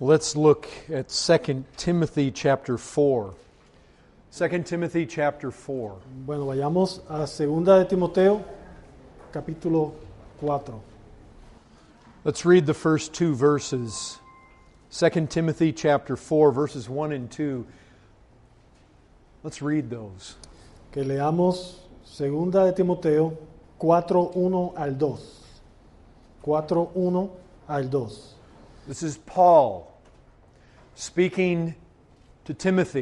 Let's look at 2 Timothy chapter 4. 2 Timothy chapter 4. Bueno, vayamos a 2 de Timoteo, capítulo 4. Let's read the first two verses. 2 Timothy chapter 4, verses 1 and 2. Let's read those. Que leamos 2 de Timoteo 4, 1 al 2. 4, 1 al 2. This is Paul speaking to Timothy.